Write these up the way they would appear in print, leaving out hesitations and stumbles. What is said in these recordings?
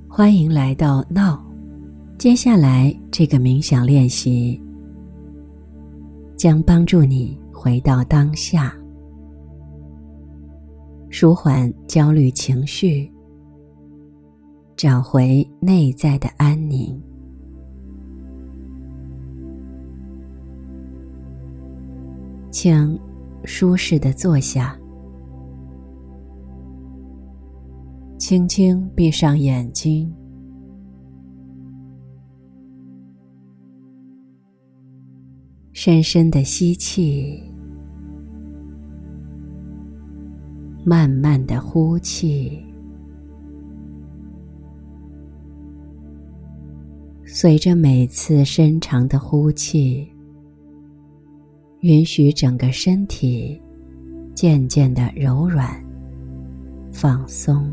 欢迎来到闹。接下来这个冥想练习将帮助你回到当下，舒缓焦虑情绪，找回内在的安宁。请舒适地坐下，轻轻闭上眼睛，深深地吸气，慢慢地呼气。随着每次深长的呼气，允许整个身体渐渐地柔软、放松。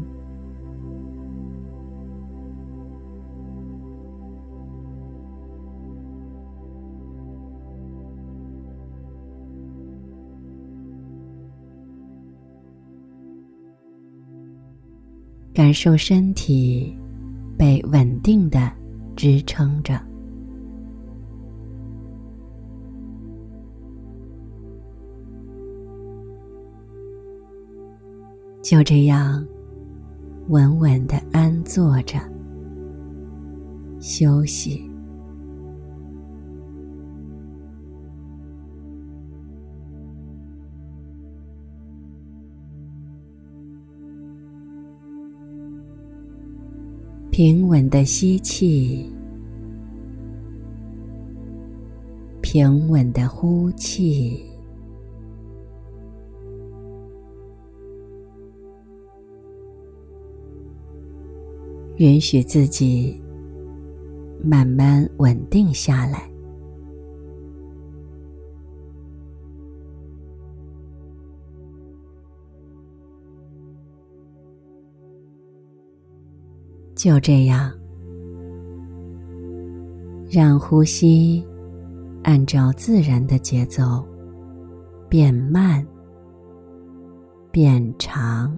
感受身体被稳定地支撑着，就这样稳稳地安坐着休息。平稳地吸气，平稳地呼气。允许自己慢慢稳定下来。就这样，让呼吸按照自然的节奏变慢、变长。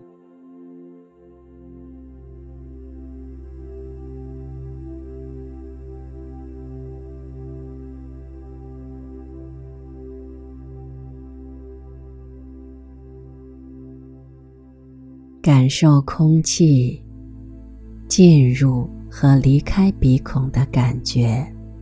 感受空气进入和离开鼻孔的感觉，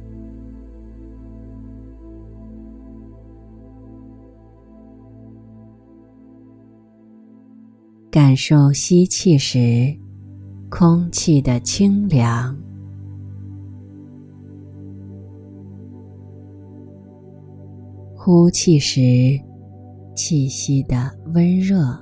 感受吸气时空气的清凉，呼气时气息的温热。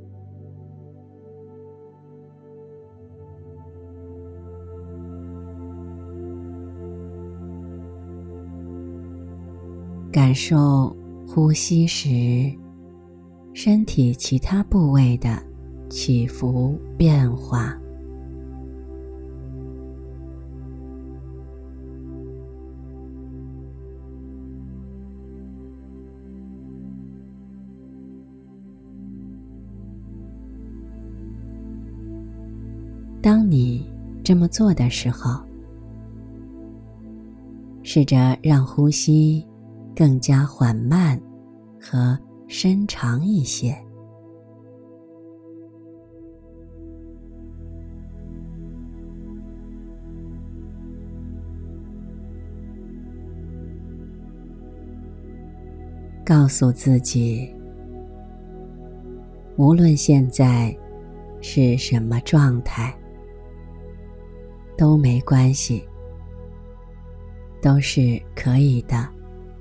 感受呼吸时身体其他部位的起伏变化。当你这么做的时候，试着让呼吸更加缓慢和深长一些。告诉自己，无论现在是什么状态，都没关系，都是可以的。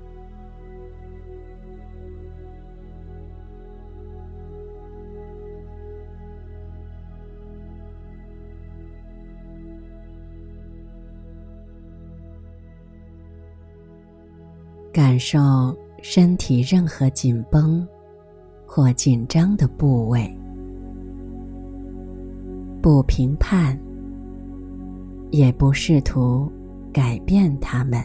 感受身体任何紧绷或紧张的部位，不评判，也不试图改变它们。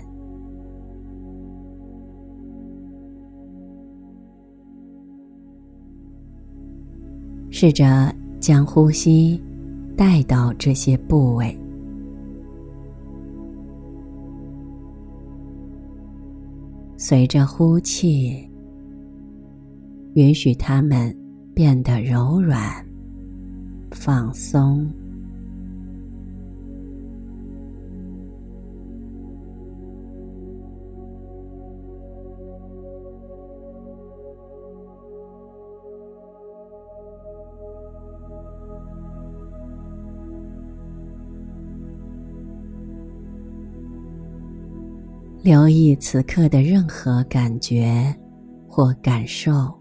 试着将呼吸带到这些部位， 随着呼气，允许它们变得柔软、放松。留意此刻的任何感觉或感受，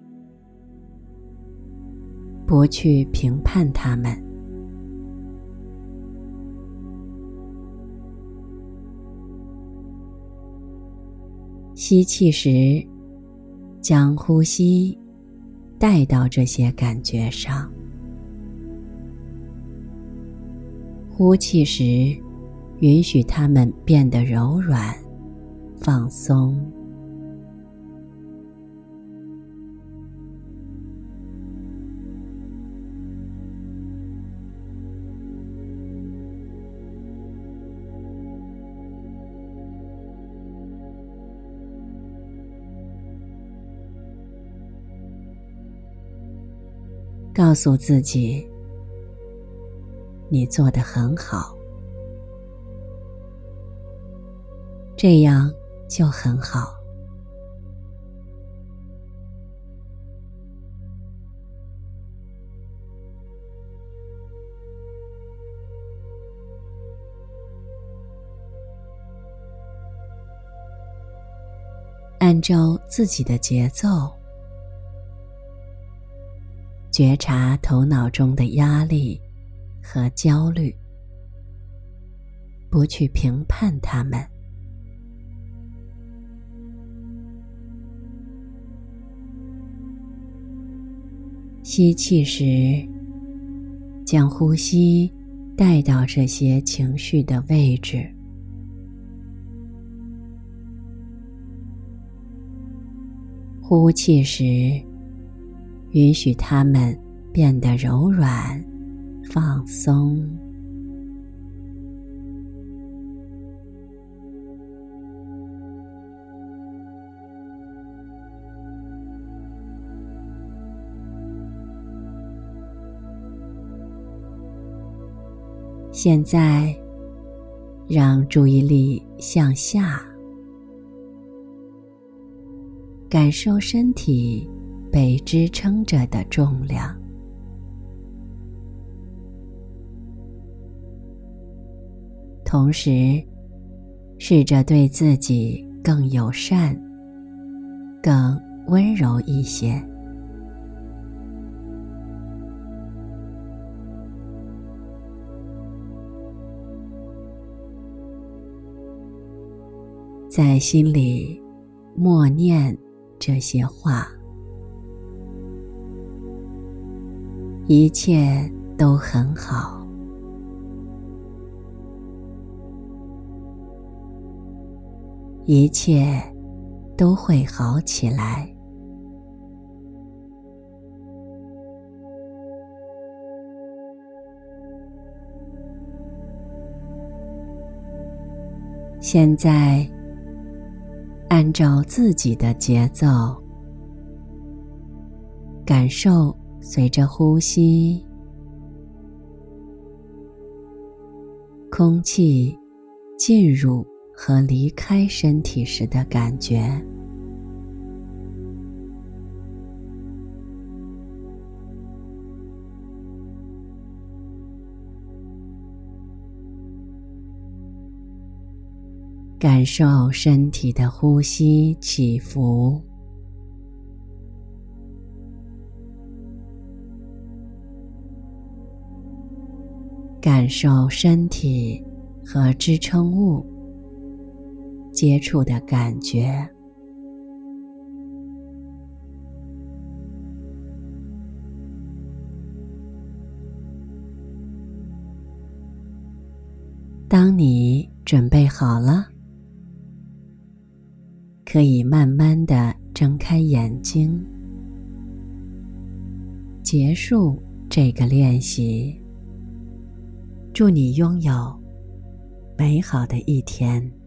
不去评判它们。吸气时，将呼吸带到这些感觉上；呼气时，允许它们变得柔软、放松。告诉自己，你做得很好，这样就很好。按照自己的节奏，觉察头脑中的压力和焦虑，不去评判它们。吸气时，将呼吸带到这些情绪的位置。呼气时，允许它们变得柔软、放松。现在，让注意力向下，感受身体被支撑着的重量。同时，试着对自己更友善、更温柔一些。在心里默念这些话：一切都很好，一切都会好起来。现在，按照自己的节奏，感受随着呼吸，空气进入和离开身体时的感觉。感受身体的呼吸起伏，感受身体和支撑物接触的感觉。当你准备好了，可以慢慢地睁开眼睛，结束这个练习。祝你拥有美好的一天。